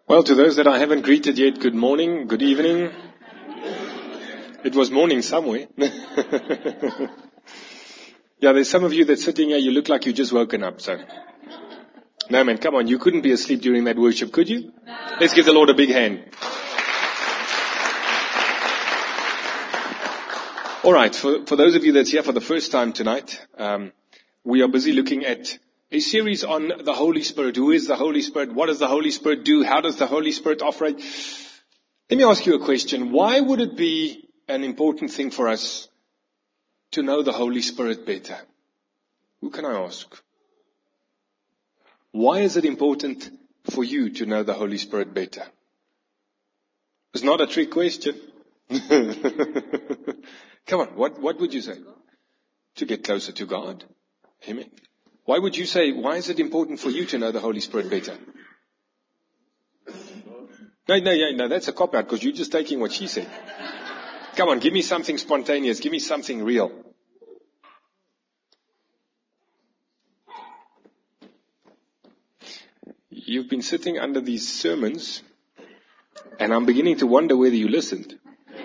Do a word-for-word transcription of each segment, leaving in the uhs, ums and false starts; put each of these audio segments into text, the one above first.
Well, to those that I haven't greeted yet, good morning, good evening. It was morning somewhere. Yeah, there's some of you that's sitting here, you look like you just woken up, so. No man, come on, you couldn't be asleep during that worship, could you? Let's give the Lord a big hand. Alright, for, for those of you that's here for the first time tonight, um, we are busy looking at a series on the Holy Spirit. Who is the Holy Spirit? What does the Holy Spirit do? How does the Holy Spirit operate? Let me ask you a question. Why would it be an important thing for us to know the Holy Spirit better? Who can I ask? Why is it important for you to know the Holy Spirit better? It's not a trick question. Come on, what, what would you say? To get closer to God. Amen. Why would you say, why is it important for you to know the Holy Spirit better? No, no, no, no, that's a cop-out because you're just taking what she said. Come on, give me something spontaneous. Give me something real. You've been sitting under these sermons and I'm beginning to wonder whether you listened.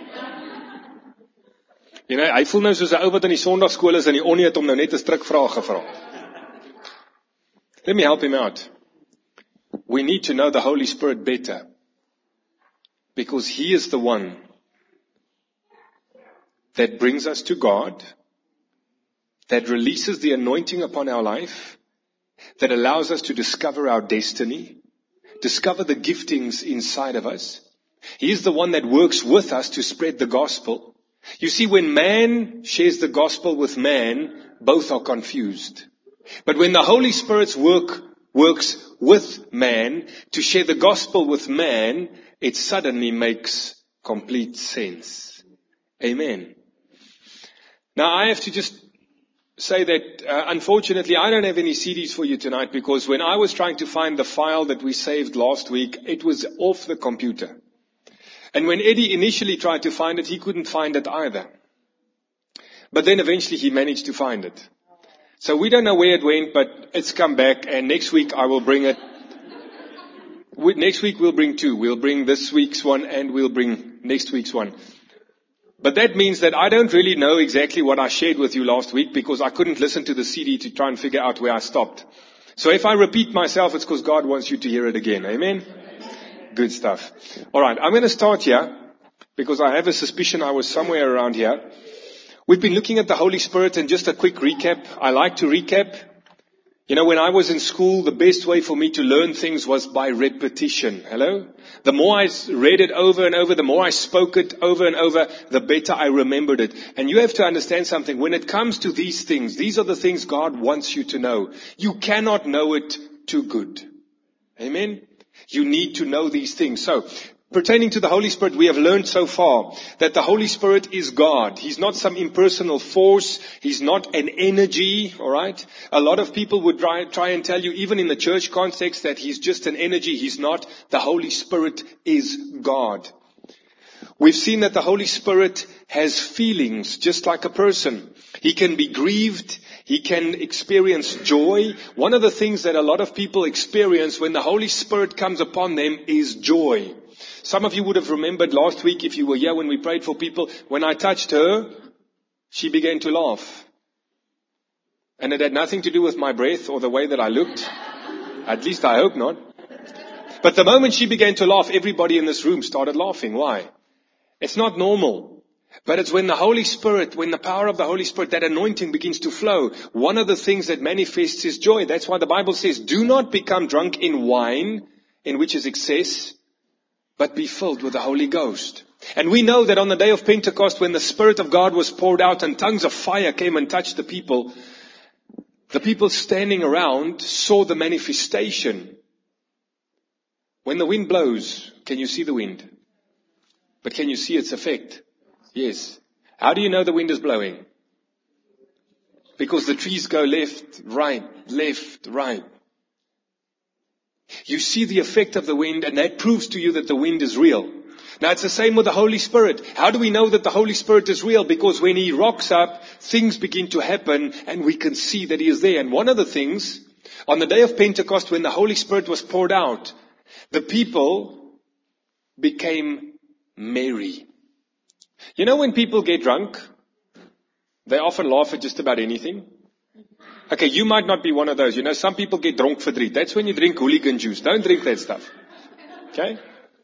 You know, hy voel nou soos 'n ou wat in die Sondagskool is en die onnie het hom nou net 'n strikvraag gevra. Let me help him out. We need to know the Holy Spirit better because He is the one that brings us to God, that releases the anointing upon our life, that allows us to discover our destiny, discover the giftings inside of us. He is the one that works with us to spread the gospel. You see, when man shares the gospel with man, both are confused. But when the Holy Spirit's work works with man to share the gospel with man, it suddenly makes complete sense. Amen. Now I have to just say that uh, unfortunately I don't have any C Ds for you tonight because when I was trying to find the file that we saved last week, it was off the computer. And when Eddie initially tried to find it, he couldn't find it either. But then eventually he managed to find it. So we don't know where it went, but it's come back, and next week I will bring it. We, next week we'll bring two. We'll bring this week's one and we'll bring next week's one. But that means that I don't really know exactly what I shared with you last week because I couldn't listen to the C D to try and figure out where I stopped. So if I repeat myself, it's because God wants you to hear it again. Amen? Good stuff. Alright, I'm going to start here because I have a suspicion I was somewhere around here. We've been looking at the Holy Spirit, and just a quick recap. I like to recap. You know, when I was in school, the best way for me to learn things was by repetition. Hello? The more I read it over and over, the more I spoke it over and over, the better I remembered it. And you have to understand something. When it comes to these things, these are the things God wants you to know. You cannot know it too good. Amen? You need to know these things. So, pertaining to the Holy Spirit, we have learned so far that the Holy Spirit is God. He's not some impersonal force. He's not an energy, alright? A lot of people would try, try and tell you, even in the church context, that He's just an energy. He's not. The Holy Spirit is God. We've seen that the Holy Spirit has feelings, just like a person. He can be grieved. He can experience joy. One of the things that a lot of people experience when the Holy Spirit comes upon them is joy. Some of you would have remembered last week, if you were here when we prayed for people, when I touched her, she began to laugh. And it had nothing to do with my breath or the way that I looked. At least I hope not. But the moment she began to laugh, everybody in this room started laughing. Why? It's not normal. But it's when the Holy Spirit, when the power of the Holy Spirit, that anointing begins to flow. One of the things that manifests is joy. That's why the Bible says, do not become drunk in wine, in which is excess, but be filled with the Holy Ghost. And we know that on the day of Pentecost, when the Spirit of God was poured out and tongues of fire came and touched the people, the people standing around saw the manifestation. When the wind blows, can you see the wind? But can you see its effect? Yes. How do you know the wind is blowing? Because the trees go left, right, left, right. You see the effect of the wind, and that proves to you that the wind is real. Now it's the same with the Holy Spirit. How do we know that the Holy Spirit is real? Because when He rocks up, things begin to happen, and we can see that He is there. And one of the things, on the day of Pentecost, when the Holy Spirit was poured out, the people became merry. You know when people get drunk, they often laugh at just about anything. Okay, you might not be one of those. You know, some people get drunk for drink. That's when you drink hooligan juice. Don't drink that stuff. Okay?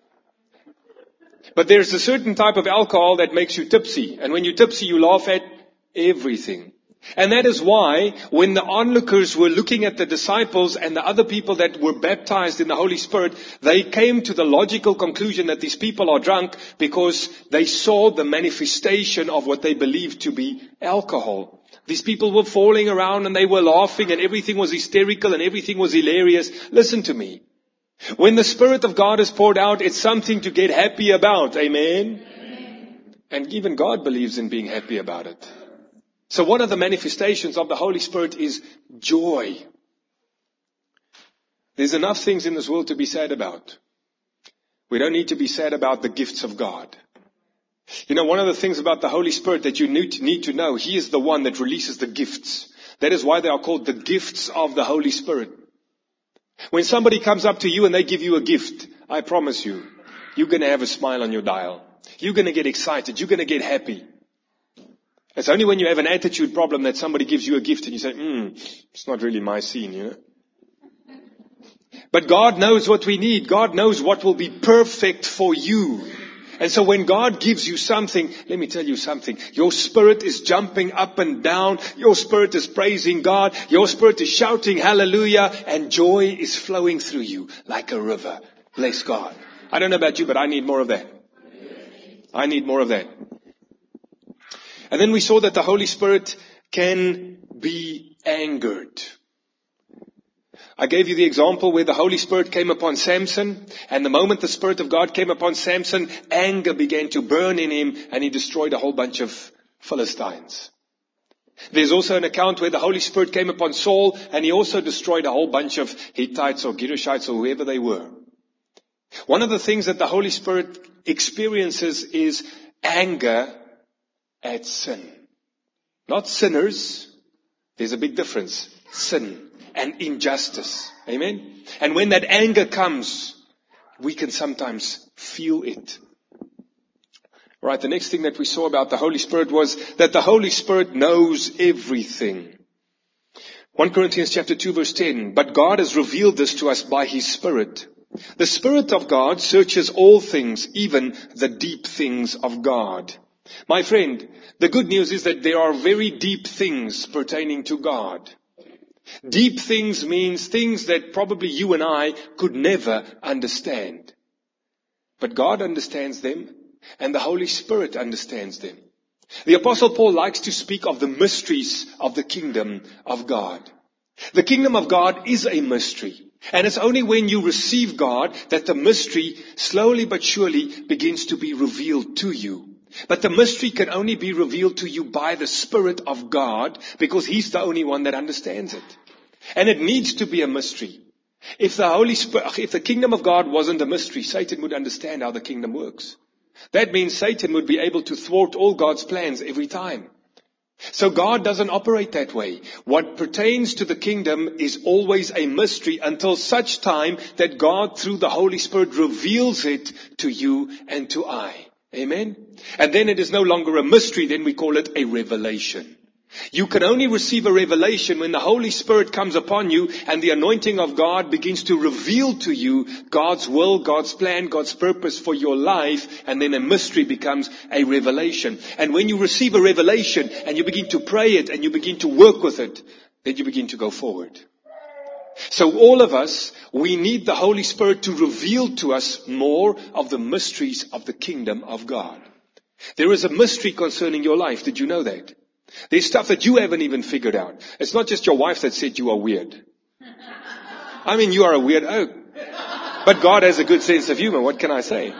But there's a certain type of alcohol that makes you tipsy. And when you're tipsy, you laugh at everything. And that is why when the onlookers were looking at the disciples and the other people that were baptized in the Holy Spirit, they came to the logical conclusion that these people are drunk because they saw the manifestation of what they believed to be alcohol. These people were falling around and they were laughing and everything was hysterical and everything was hilarious. Listen to me. When the Spirit of God is poured out, it's something to get happy about. Amen? Amen. And even God believes in being happy about it. So one of the manifestations of the Holy Spirit is joy. There's enough things in this world to be sad about. We don't need to be sad about the gifts of God. You know, one of the things about the Holy Spirit that you need to, need to know, He is the one that releases the gifts. That is why they are called the gifts of the Holy Spirit. When somebody comes up to you and they give you a gift, I promise you, you're going to have a smile on your dial. You're going to get excited. You're going to get happy. It's only when you have an attitude problem that somebody gives you a gift and you say, hmm, it's not really my scene, you know. But God knows what we need. God knows what will be perfect for you. And so when God gives you something, let me tell you something. Your spirit is jumping up and down. Your spirit is praising God. Your spirit is shouting hallelujah. And joy is flowing through you like a river. Bless God. I don't know about you, but I need more of that. I need more of that. And then we saw that the Holy Spirit can be angered. I gave you the example where the Holy Spirit came upon Samson, and the moment the Spirit of God came upon Samson, anger began to burn in him, and he destroyed a whole bunch of Philistines. There's also an account where the Holy Spirit came upon Saul, and he also destroyed a whole bunch of Hittites or Girgashites or whoever they were. One of the things that the Holy Spirit experiences is anger at sin. Not sinners. There's a big difference. Sin and injustice. Amen? And when that anger comes, we can sometimes feel it. Right, the next thing that we saw about the Holy Spirit was that the Holy Spirit knows everything. First Corinthians chapter two verse ten, but God has revealed this to us by His Spirit. The Spirit of God searches all things, even the deep things of God. My friend, the good news is that there are very deep things pertaining to God. Deep things means things that probably you and I could never understand. But God understands them, and the Holy Spirit understands them. The Apostle Paul likes to speak of the mysteries of the kingdom of God. The kingdom of God is a mystery. And it's only when you receive God that the mystery slowly but surely begins to be revealed to you. But the mystery can only be revealed to you by the Spirit of God, because He's the only one that understands it. And it needs to be a mystery. If the Holy Spirit, if the kingdom of God wasn't a mystery, Satan would understand how the kingdom works. That means Satan would be able to thwart all God's plans every time. So God doesn't operate that way. What pertains to the kingdom is always a mystery until such time that God, through the Holy Spirit, reveals it to you and to I. Amen? And then it is no longer a mystery, then we call it a revelation. You can only receive a revelation when the Holy Spirit comes upon you and the anointing of God begins to reveal to you God's will, God's plan, God's purpose for your life, and then a mystery becomes a revelation. And when you receive a revelation and you begin to pray it and you begin to work with it, then you begin to go forward. So all of us, we need the Holy Spirit to reveal to us more of the mysteries of the kingdom of God. There is a mystery concerning your life. Did you know that? There's stuff that you haven't even figured out. It's not just your wife that said you are weird. I mean, you are a weird oak. But God has a good sense of humor. What can I say?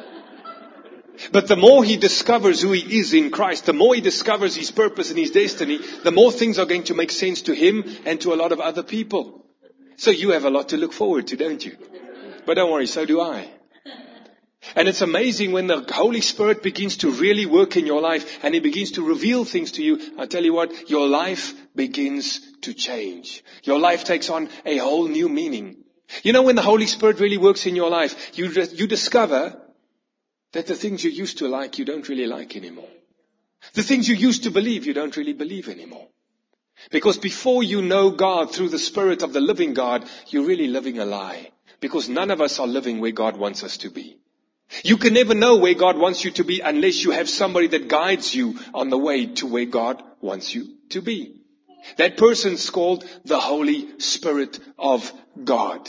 But the more he discovers who he is in Christ, the more he discovers his purpose and his destiny, the more things are going to make sense to him and to a lot of other people. So you have a lot to look forward to, don't you? But don't worry, so do I. And it's amazing when the Holy Spirit begins to really work in your life and He begins to reveal things to you. I tell you what, your life begins to change. Your life takes on a whole new meaning. You know, when the Holy Spirit really works in your life, you, you discover that the things you used to like, you don't really like anymore. The things you used to believe, you don't really believe anymore. Because before you know God through the Spirit of the living God, you're really living a lie. Because none of us are living where God wants us to be. You can never know where God wants you to be unless you have somebody that guides you on the way to where God wants you to be. That person's called the Holy Spirit of God.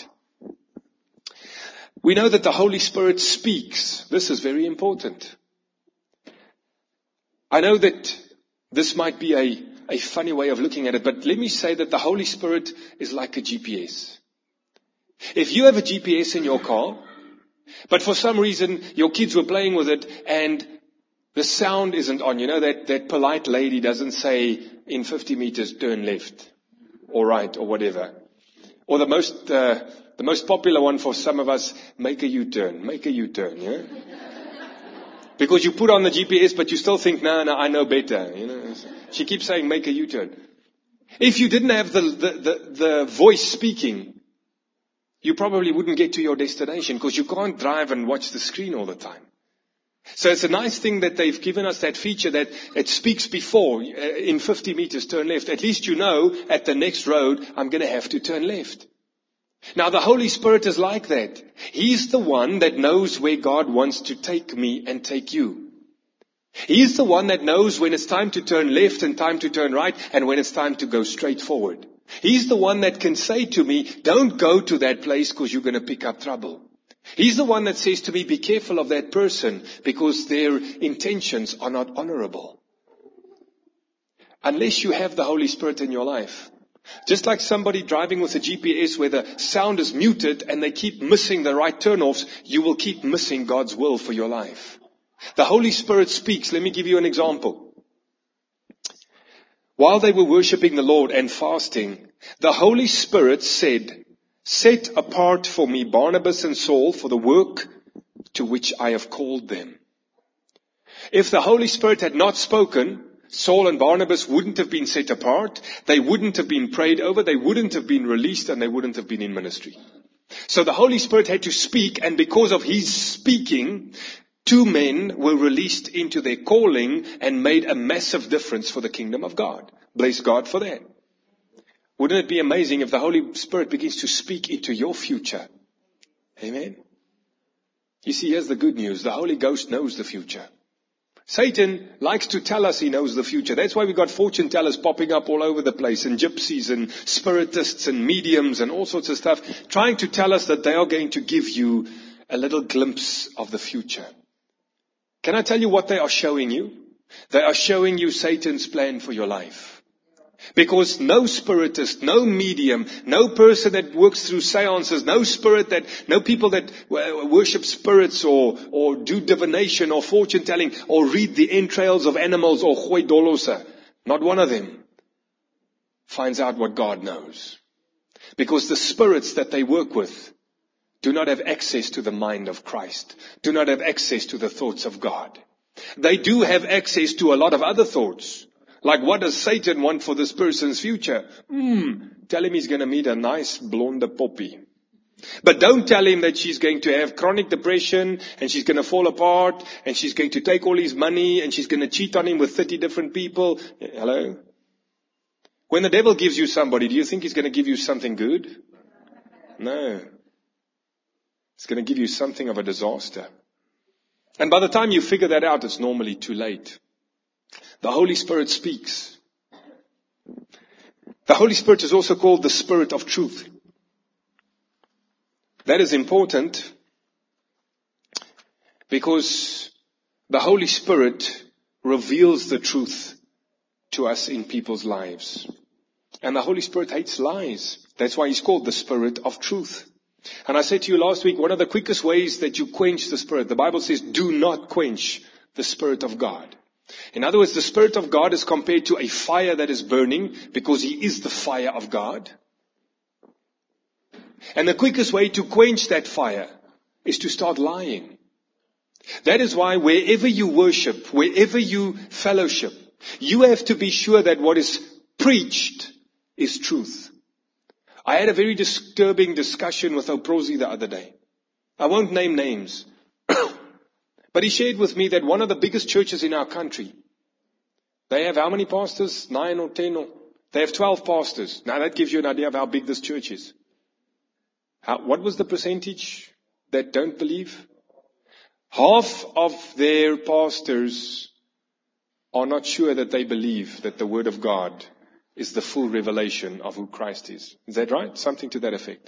We know that the Holy Spirit speaks. This is very important. I know that this might be a, a funny way of looking at it, but let me say that the Holy Spirit is like a G P S. If you have a G P S in your car, but for some reason your kids were playing with it and the sound isn't on, you know, that, that polite lady doesn't say in fifty meters turn left or right or whatever. Or the most, uh, the most popular one for some of us, make a U-turn, make a U-turn, yeah? Because you put on the G P S, but you still think, no, no, I know better. You know, she keeps saying, make a U-turn. If you didn't have the, the, the, the voice speaking, you probably wouldn't get to your destination because you can't drive and watch the screen all the time. So it's a nice thing that they've given us that feature that it speaks before, uh, in fifty meters, turn left. At least you know at the next road, I'm going to have to turn left. Now the Holy Spirit is like that. He's the one that knows where God wants to take me and take you. He's the one that knows when it's time to turn left and time to turn right and when it's time to go straight forward. He's the one that can say to me, don't go to that place because you're going to pick up trouble. He's the one that says to me, be careful of that person because their intentions are not honorable. Unless you have the Holy Spirit in your life. Just like somebody driving with a G P S where the sound is muted and they keep missing the right turnoffs, you will keep missing God's will for your life. The Holy Spirit speaks. Let me give you an example. While they were worshiping the Lord and fasting, the Holy Spirit said, set apart for me Barnabas and Saul for the work to which I have called them. If the Holy Spirit had not spoken, Saul and Barnabas wouldn't have been set apart, they wouldn't have been prayed over, they wouldn't have been released, and they wouldn't have been in ministry. So the Holy Spirit had to speak, and because of his speaking, two men were released into their calling and made a massive difference for the kingdom of God. Bless God for that. Wouldn't it be amazing if the Holy Spirit begins to speak into your future? Amen. You see, here's the good news. The Holy Ghost knows the future. Satan likes to tell us he knows the future. That's why we've got fortune tellers popping up all over the place, and gypsies and spiritists and mediums and all sorts of stuff, trying to tell us that they are going to give you a little glimpse of the future. Can I tell you what they are showing you? They are showing you Satan's plan for your life. Because no spiritist, no medium, no person that works through seances, no spirit that, no people that worship spirits or, or do divination or fortune telling or read the entrails of animals or gooi dolosa, not one of them finds out what God knows. Because the spirits that they work with do not have access to the mind of Christ, do not have access to the thoughts of God. They do have access to a lot of other thoughts. Like, what does Satan want for this person's future? Hmm, tell him he's going to meet a nice blonde poppy. But don't tell him that she's going to have chronic depression and she's going to fall apart and she's going to take all his money and she's going to cheat on him with thirty different people. Hello? When the devil gives you somebody, do you think he's going to give you something good? No. It's going to give you something of a disaster. And by the time you figure that out, it's normally too late. The Holy Spirit speaks. The Holy Spirit is also called the Spirit of Truth. That is important because the Holy Spirit reveals the truth to us in people's lives. And the Holy Spirit hates lies. That's why he's called the Spirit of Truth. And I said to you last week, one of the quickest ways that you quench the Spirit, the Bible says, do not quench the Spirit of God. In other words, the Spirit of God is compared to a fire that is burning because he is the fire of God. And the quickest way to quench that fire is to start lying. That is why wherever you worship, wherever you fellowship, you have to be sure that what is preached is truth. I had a very disturbing discussion with Oprosi the other day. I won't name names. But he shared with me that one of the biggest churches in our country, they have how many pastors? Nine or ten? Or they have twelve pastors. Now that gives you an idea of how big this church is. How, what was the percentage that don't believe? Half of their pastors are not sure that they believe that the Word of God is the full revelation of who Christ is. Is that right? Something to that effect.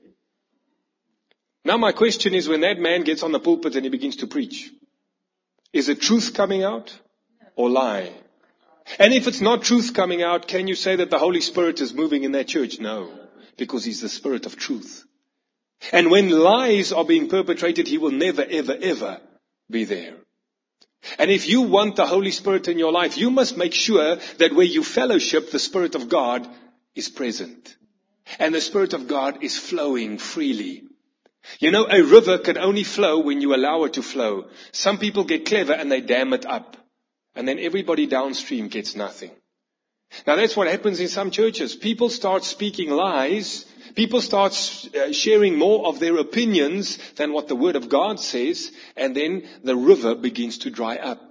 Now my question is, when that man gets on the pulpit and he begins to preach, is it truth coming out or lie? And if it's not truth coming out, can you say that the Holy Spirit is moving in that church? No, because He's the Spirit of truth. And when lies are being perpetrated, He will never, ever, ever be there. And if you want the Holy Spirit in your life, you must make sure that where you fellowship, the Spirit of God is present. And the Spirit of God is flowing freely. You know, a river can only flow when you allow it to flow. Some people get clever and they dam it up. And then everybody downstream gets nothing. Now that's what happens in some churches. People start speaking lies. People start uh, sharing more of their opinions than what the Word of God says. And then the river begins to dry up.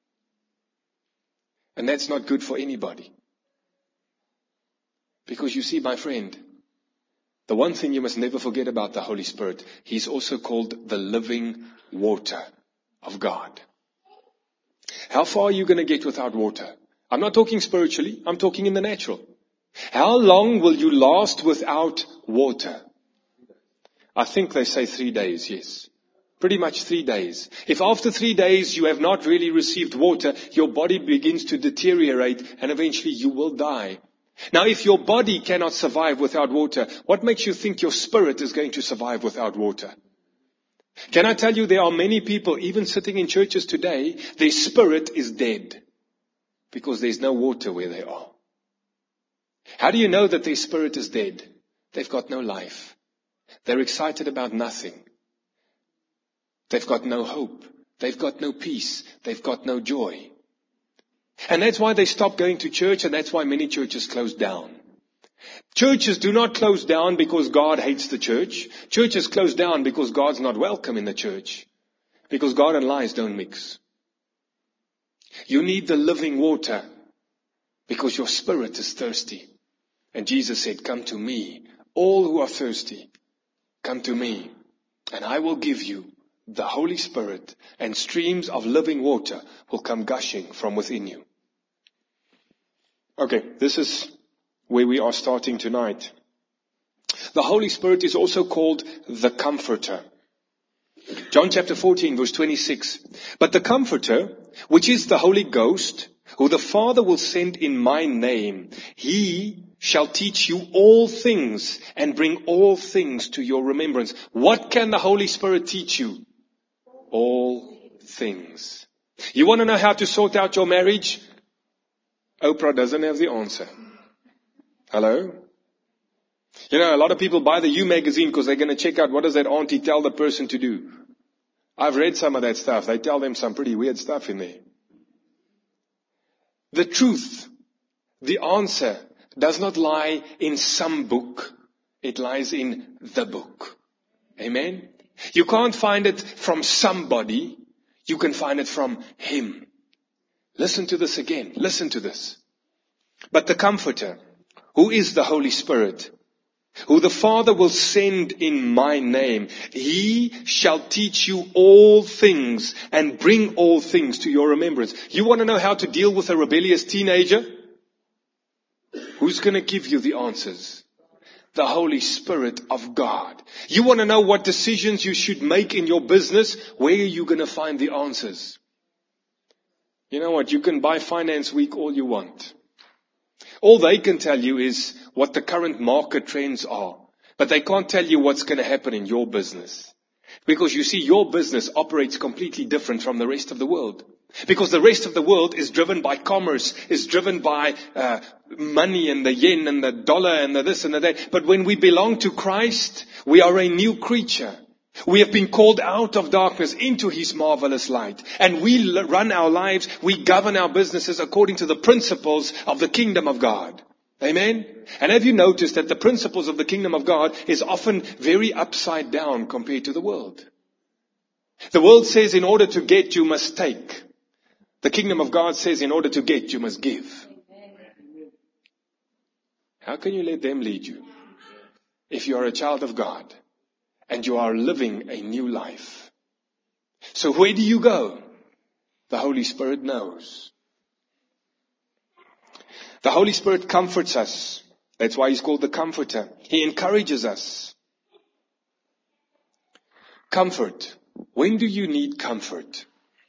And that's not good for anybody. Because you see, my friend, the one thing you must never forget about the Holy Spirit, He's also called the living water of God. How far are you going to get without water? I'm not talking spiritually, I'm talking in the natural. How long will you last without water? I think they say three days, yes. Pretty much three days. If after three days you have not really received water, your body begins to deteriorate and eventually you will die. Now, if your body cannot survive without water, what makes you think your spirit is going to survive without water? Can I tell you, there are many people, even sitting in churches today, their spirit is dead because there's no water where they are. How do you know that their spirit is dead? They've got no life. They're excited about nothing. They've got no hope. They've got no peace. They've got no joy. And that's why they stop going to church, and that's why many churches close down. Churches do not close down because God hates the church. Churches close down because God's not welcome in the church. Because God and lies don't mix. You need the living water because your spirit is thirsty. And Jesus said, come to me, all who are thirsty, come to me, and I will give you the Holy Spirit, and streams of living water will come gushing from within you. Okay, this is where we are starting tonight. The Holy Spirit is also called the Comforter. John chapter fourteen, verse twenty-six. But the Comforter, which is the Holy Ghost, who the Father will send in my name, He shall teach you all things and bring all things to your remembrance. What can the Holy Spirit teach you? All things. You want to know how to sort out your marriage? Oprah doesn't have the answer. Hello? You know, a lot of people buy the You magazine because they're going to check out what does that auntie tell the person to do. I've read some of that stuff. They tell them some pretty weird stuff in there. The truth, the answer, does not lie in some book. It lies in the book. Amen? You can't find it from somebody. You can find it from Him. Listen to this again. Listen to this. But the Comforter, who is the Holy Spirit, who the Father will send in my name, He shall teach you all things and bring all things to your remembrance. You want to know how to deal with a rebellious teenager? Who's going to give you the answers? The Holy Spirit of God. You want to know what decisions you should make in your business? Where are you going to find the answers? You know what? You can buy Finance Week all you want. All they can tell you is what the current market trends are. But they can't tell you what's going to happen in your business. Because you see, your business operates completely different from the rest of the world. Because the rest of the world is driven by commerce, is driven by uh, money and the yen and the dollar and the this and the that. But when we belong to Christ, we are a new creature. We have been called out of darkness into His marvelous light. And we run our lives, we govern our businesses according to the principles of the kingdom of God. Amen? And have you noticed that the principles of the kingdom of God is often very upside down compared to the world? The world says in order to get, you must take. The kingdom of God says in order to get, you must give. How can you let them lead you if you are a child of God and you are living a new life? So where do you go? The Holy Spirit knows. The Holy Spirit comforts us. That's why He's called the Comforter. He encourages us. Comfort. When do you need comfort?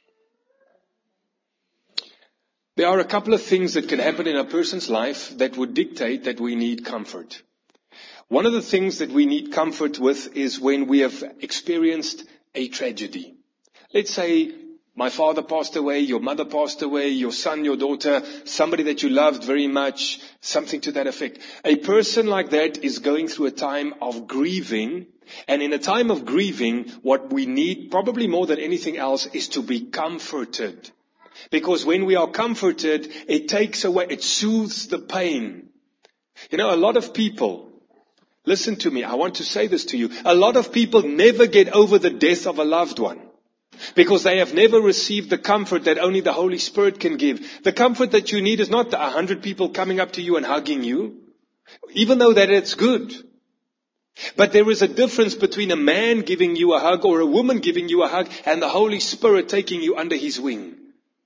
There are a couple of things that can happen in a person's life that would dictate that we need comfort. One of the things that we need comfort with is when we have experienced a tragedy. Let's say my father passed away, your mother passed away, your son, your daughter, somebody that you loved very much, something to that effect. A person like that is going through a time of grieving. And in a time of grieving, what we need, probably more than anything else, is to be comforted. Because when we are comforted, it takes away, it soothes the pain. You know, a lot of people, listen to me, I want to say this to you. A lot of people never get over the death of a loved one. Because they have never received the comfort that only the Holy Spirit can give. The comfort that you need is not a hundred people coming up to you and hugging you. Even though that it's good. But there is a difference between a man giving you a hug or a woman giving you a hug and the Holy Spirit taking you under His wing.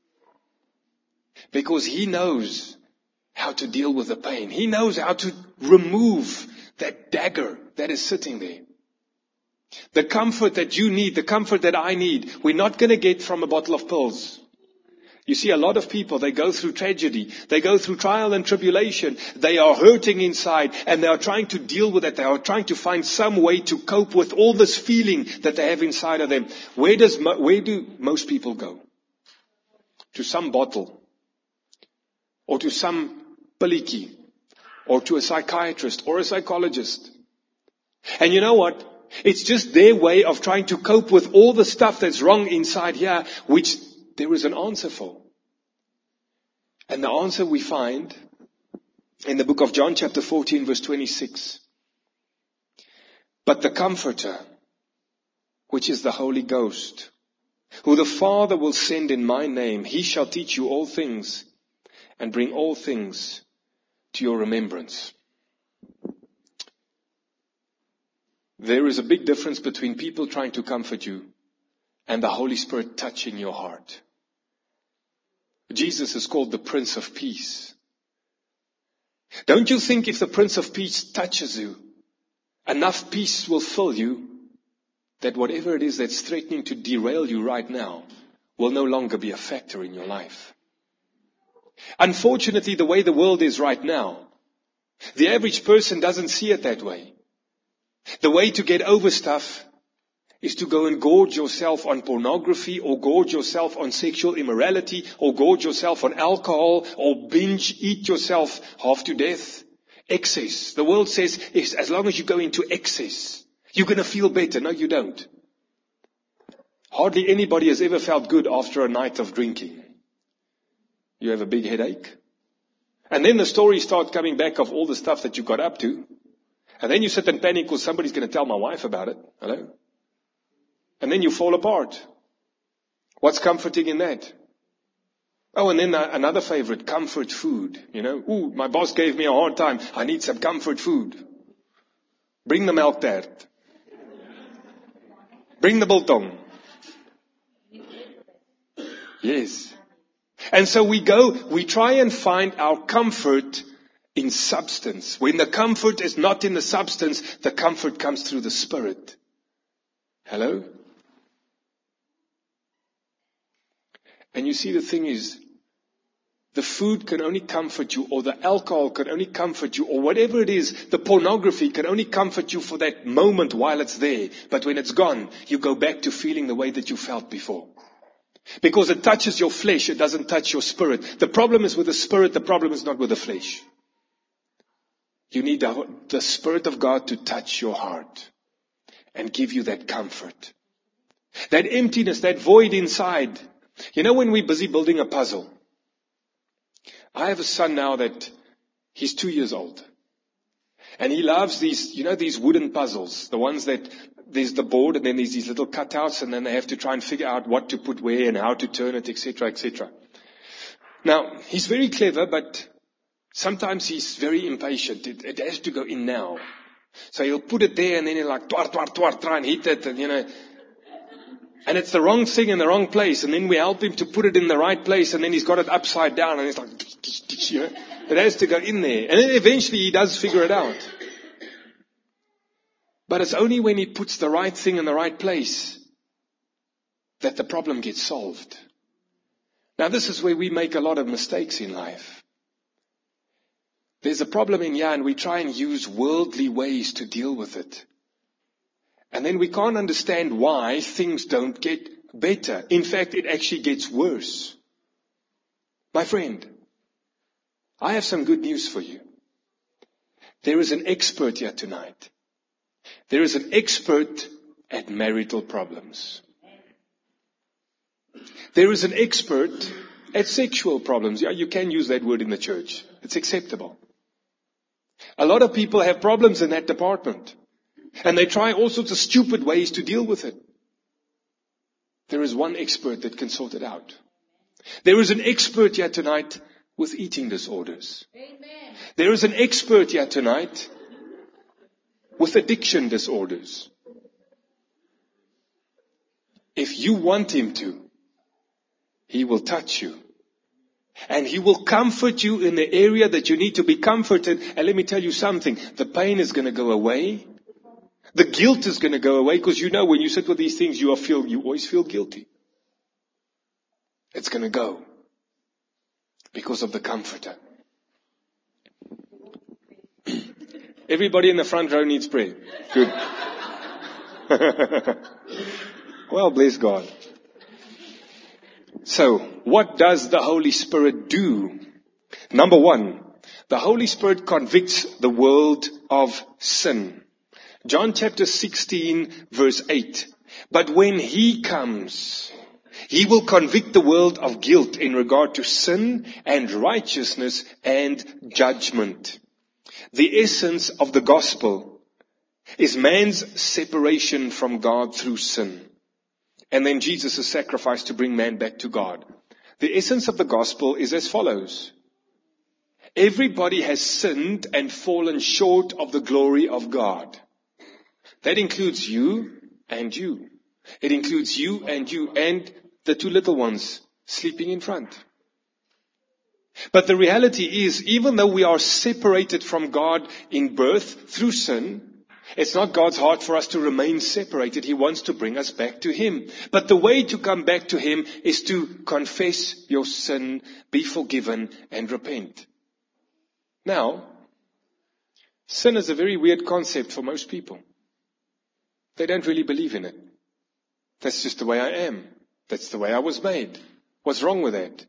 Because He knows how to deal with the pain. He knows how to remove that dagger that is sitting there. The comfort that you need, the comfort that I need, we're not going to get from a bottle of pills. You see, a lot of people, they go through tragedy. They go through trial and tribulation. They are hurting inside and they are trying to deal with it. They are trying to find some way to cope with all this feeling that they have inside of them. Where does, where do most people go? To some bottle. Or to some piliki. Or to a psychiatrist or a psychologist. And you know what? It's just their way of trying to cope with all the stuff that's wrong inside here, which there is an answer for. And the answer we find in the book of John chapter fourteen verse twenty-six. But the Comforter, which is the Holy Ghost, who the Father will send in my name, He shall teach you all things and bring all things to your remembrance. There is a big difference between people trying to comfort you and the Holy Spirit touching your heart. Jesus is called the Prince of Peace. Don't you think if the Prince of Peace touches you, enough peace will fill you that whatever it is that's threatening to derail you right now will no longer be a factor in your life? Unfortunately, the way the world is right now, the average person doesn't see it that way. The way to get over stuff is to go and gorge yourself on pornography or gorge yourself on sexual immorality or gorge yourself on alcohol or binge eat yourself half to death. Excess. The world says if, as long as you go into excess, you're going to feel better. No, you don't. Hardly anybody has ever felt good after a night of drinking. You have a big headache. And then the stories start coming back of all the stuff that you got up to. And then you sit and panic because somebody's going to tell my wife about it. Hello? And then you fall apart. What's comforting in that? Oh, and then another favorite, comfort food. You know, ooh, my boss gave me a hard time. I need some comfort food. Bring the milk tart. Bring the biltong. Yes. And so we go, we try and find our comfort in substance. When the comfort is not in the substance, the comfort comes through the Spirit. Hello? And you see, the thing is, the food can only comfort you, or the alcohol can only comfort you, or whatever it is, the pornography can only comfort you for that moment while it's there. But when it's gone, you go back to feeling the way that you felt before. Because it touches your flesh, it doesn't touch your spirit. The problem is with the spirit, the problem is not with the flesh. You need the, the Spirit of God to touch your heart and give you that comfort. That emptiness, that void inside. You know, when we're busy building a puzzle, I have a son now that He's two years old. And he loves these, you know, these wooden puzzles, the ones that there's the board and then there's these little cutouts and then they have to try and figure out what to put where and how to turn it, et cetera, et cetera. Now, he's very clever, but sometimes he's very impatient. It, it has to go in now. So he'll put it there and then he'll like, twar, twar, twar, try and hit it and, you know, and it's the wrong thing in the wrong place. And then we help him to put it in the right place and then he's got it upside down and it's like, you know, it has to go in there. And then eventually he does figure it out. But it's only when he puts the right thing in the right place that the problem gets solved. Now this is where we make a lot of mistakes in life. There's a problem in here and we try and use worldly ways to deal with it. And then we can't understand why things don't get better. In fact, it actually gets worse. My friend, I have some good news for you. There is an expert here tonight. There is an expert at marital problems. There is an expert at sexual problems. Yeah, you can use that word in the church. It's acceptable. A lot of people have problems in that department. And they try all sorts of stupid ways to deal with it. There is one expert that can sort it out. There is an expert here tonight with eating disorders. Amen. There is an expert here tonight with addiction disorders. If you want him to, he will touch you. And he will comfort you in the area that you need to be comforted. And let me tell you something. The pain is going to go away. The guilt is going to go away because you know when you sit with these things, you, are feel, you always feel guilty. It's going to go because of the comforter. Everybody in the front row needs prayer. Good. Well, bless God. So, what does the Holy Spirit do? Number one, the Holy Spirit convicts the world of sin. John chapter sixteen verse eight. But when he comes, he will convict the world of guilt in regard to sin and righteousness and judgment. The essence of the gospel is man's separation from God through sin. And then Jesus' sacrifice to bring man back to God. The essence of the gospel is as follows. Everybody has sinned and fallen short of the glory of God. That includes you and you. It includes you and you and the two little ones sleeping in front. But the reality is, even though we are separated from God in birth through sin, it's not God's heart for us to remain separated. He wants to bring us back to Him. But the way to come back to Him is to confess your sin, be forgiven, and repent. Now, sin is a very weird concept for most people. They don't really believe in it. That's just the way I am. That's the way I was made. What's wrong with that?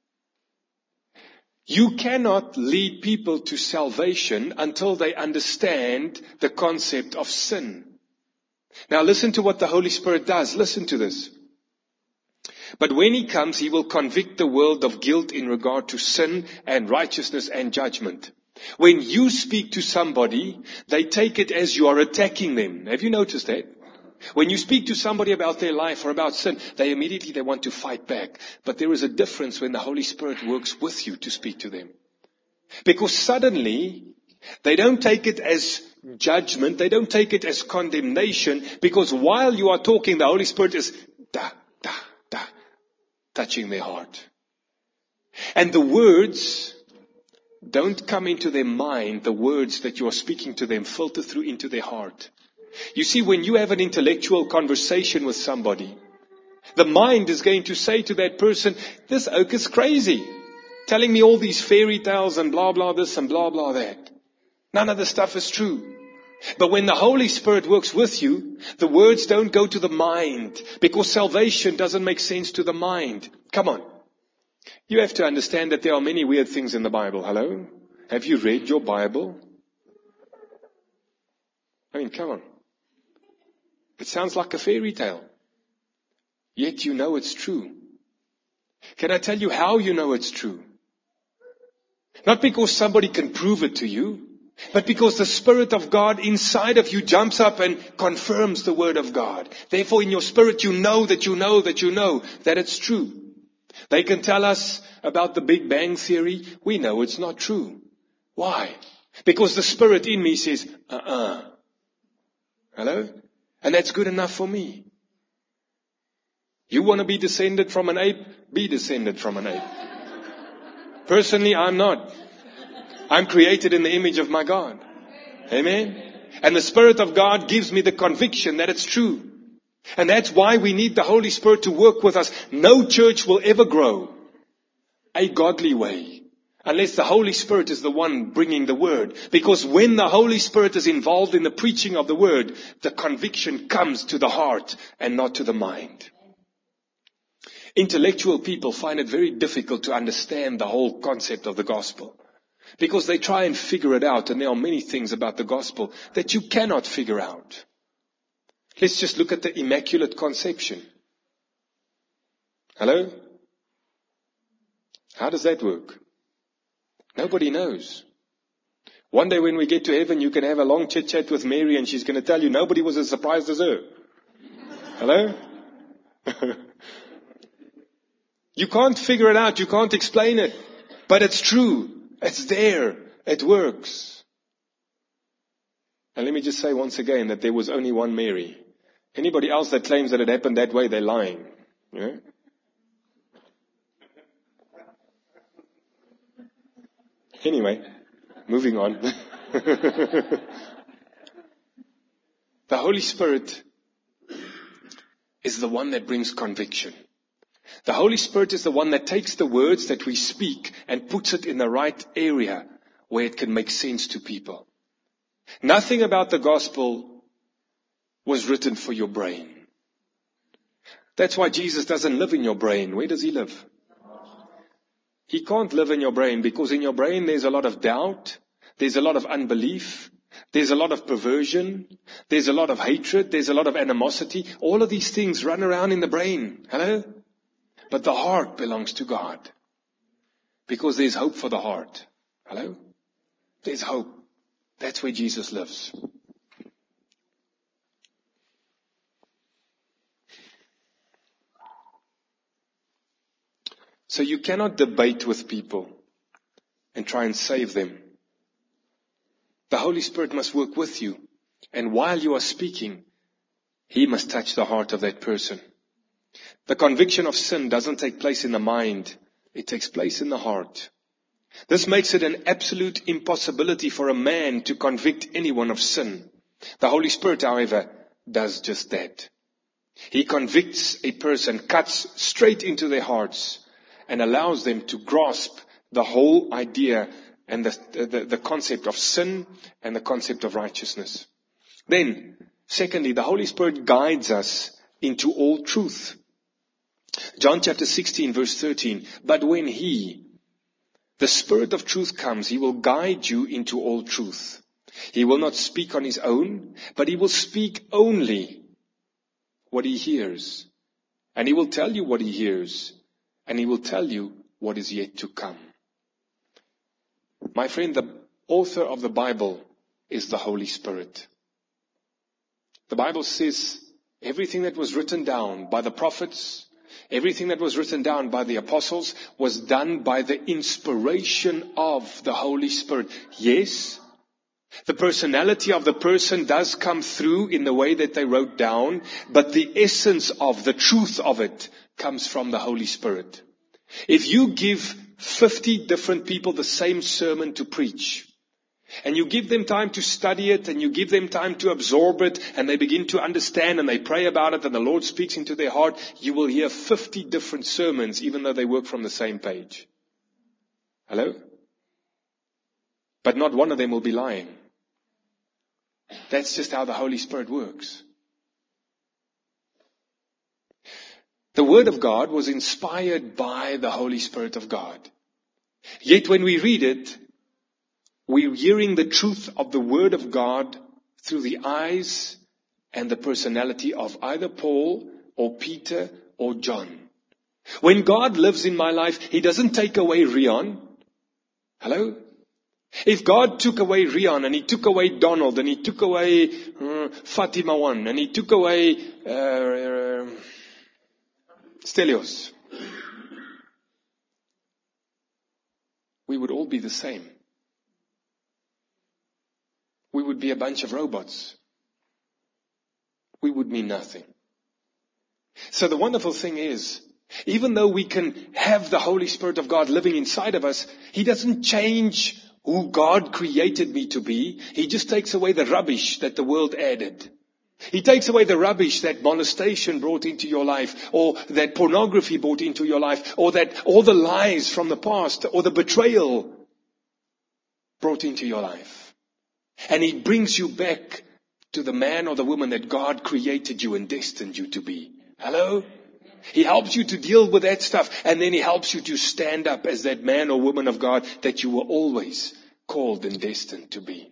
You cannot lead people to salvation until they understand the concept of sin. Now listen to what the Holy Spirit does. Listen to this. But when He comes, He will convict the world of guilt in regard to sin and righteousness and judgment. When you speak to somebody, they take it as you are attacking them. Have you noticed that? When you speak to somebody about their life or about sin, they immediately they want to fight back. But there is a difference when the Holy Spirit works with you to speak to them. Because suddenly, they don't take it as judgment, they don't take it as condemnation, because while you are talking, the Holy Spirit is da, da, da, touching their heart. And the words don't come into their mind, the words that you are speaking to them filter through into their heart. You see, when you have an intellectual conversation with somebody, the mind is going to say to that person, this oak is crazy, telling me all these fairy tales and blah, blah, this and blah, blah, that. None of the stuff is true. But when the Holy Spirit works with you, the words don't go to the mind, because salvation doesn't make sense to the mind. Come on. You have to understand that there are many weird things in the Bible. Hello? Have you read your Bible? I mean, come on. It sounds like a fairy tale. Yet you know it's true. Can I tell you how you know it's true? Not because somebody can prove it to you, but because the Spirit of God inside of you jumps up and confirms the Word of God. Therefore, in your spirit, you know that you know that you know that it's true. They can tell us about the Big Bang Theory. We know it's not true. Why? Because the Spirit in me says, uh-uh. Hello? And that's good enough for me. You want to be descended from an ape? Be descended from an ape. Personally, I'm not. I'm created in the image of my God. Amen? And the Spirit of God gives me the conviction that it's true. And that's why we need the Holy Spirit to work with us. No church will ever grow a godly way unless the Holy Spirit is the one bringing the Word. Because when the Holy Spirit is involved in the preaching of the Word, the conviction comes to the heart and not to the mind. Intellectual people find it very difficult to understand the whole concept of the gospel. Because they try and figure it out, and there are many things about the gospel that you cannot figure out. Let's just look at the Immaculate Conception. Hello? How does that work? Nobody knows. One day when we get to heaven, you can have a long chit chat with Mary and she's going to tell you nobody was as surprised as her. Hello? You can't figure it out. You can't explain it. But it's true. It's there. It works. And let me just say once again that there was only one Mary. Anybody else that claims that it happened that way, they're lying. Yeah? Anyway, moving on. The Holy Spirit is the one that brings conviction. The Holy Spirit is the one that takes the words that we speak and puts it in the right area where it can make sense to people. Nothing about the gospel was written for your brain. That's why Jesus doesn't live in your brain. Where does he live? He can't live in your brain because in your brain there's a lot of doubt, there's a lot of unbelief, there's a lot of perversion, there's a lot of hatred, there's a lot of animosity. All of these things run around in the brain. Hello? But the heart belongs to God. Because there's hope for the heart. Hello? There's hope. That's where Jesus lives. So you cannot debate with people and try and save them. The Holy Spirit must work with you. And while you are speaking, He must touch the heart of that person. The conviction of sin doesn't take place in the mind. It takes place in the heart. This makes it an absolute impossibility for a man to convict anyone of sin. The Holy Spirit, however, does just that. He convicts a person, cuts straight into their hearts, and allows them to grasp the whole idea and the, the, the concept of sin and the concept of righteousness. Then, secondly, the Holy Spirit guides us into all truth. John chapter sixteen verse thirteen. But when He, the Spirit of truth comes, He will guide you into all truth. He will not speak on His own, but He will speak only what He hears. And He will tell you what He hears. And He will tell you what is yet to come. My friend, the author of the Bible is the Holy Spirit. The Bible says everything that was written down by the prophets, everything that was written down by the apostles was done by the inspiration of the Holy Spirit. Yes, the personality of the person does come through in the way that they wrote down, but the essence of the truth of it comes from the Holy Spirit. If you give fifty different people the same sermon to preach, and you give them time to study it, and you give them time to absorb it, and they begin to understand, and they pray about it, and the Lord speaks into their heart, you will hear fifty different sermons, even though they work from the same page. Hello? But not one of them will be lying. That's just how the Holy Spirit works. The Word of God was inspired by the Holy Spirit of God. Yet when we read it, we're hearing the truth of the Word of God through the eyes and the personality of either Paul or Peter or John. When God lives in my life, He doesn't take away Rion. Hello? If God took away Rian and He took away Donald and He took away uh, Fatima one and He took away uh, uh, Stelios, we would all be the same. We would be a bunch of robots. We would mean nothing. So the wonderful thing is, even though we can have the Holy Spirit of God living inside of us, He doesn't change who God created me to be. He just takes away the rubbish that the world added. He takes away the rubbish that molestation brought into your life, or that pornography brought into your life, or that all the lies from the past, or the betrayal brought into your life. And He brings you back to the man or the woman that God created you and destined you to be. Hello? He helps you to deal with that stuff, and then He helps you to stand up as that man or woman of God that you were always called and destined to be.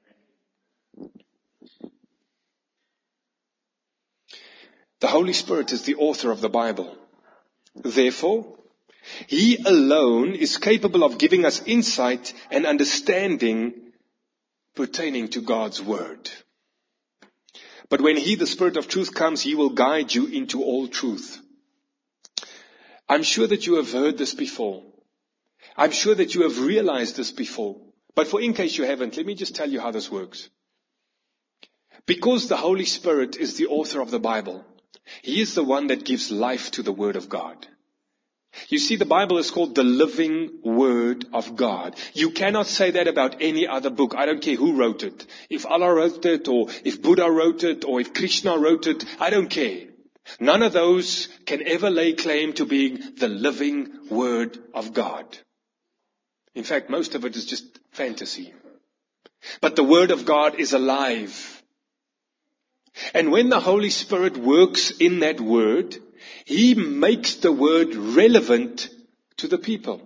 The Holy Spirit is the author of the Bible. Therefore, He alone is capable of giving us insight and understanding pertaining to God's Word. But when He, the Spirit of truth, comes, He will guide you into all truth. I'm sure that you have heard this before. I'm sure that you have realized this before. But for in case you haven't, let me just tell you how this works. Because the Holy Spirit is the author of the Bible, He is the one that gives life to the Word of God. You see, the Bible is called the living Word of God. You cannot say that about any other book. I don't care who wrote it. If Allah wrote it, or if Buddha wrote it, or if Krishna wrote it, I don't care. None of those can ever lay claim to being the living Word of God. In fact, most of it is just fantasy. But the Word of God is alive. And when the Holy Spirit works in that Word, He makes the Word relevant to the people.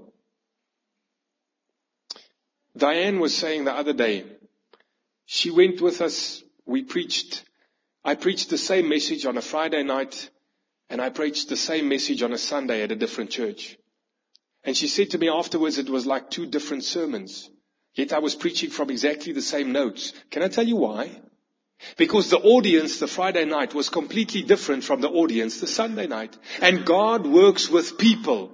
Diane was saying the other day, she went with us, we preached, I preached the same message on a Friday night, and I preached the same message on a Sunday at a different church. And she said to me afterwards, it was like two different sermons. Yet I was preaching from exactly the same notes. Can I tell you why? Because the audience the Friday night was completely different from the audience the Sunday night. And God works with people.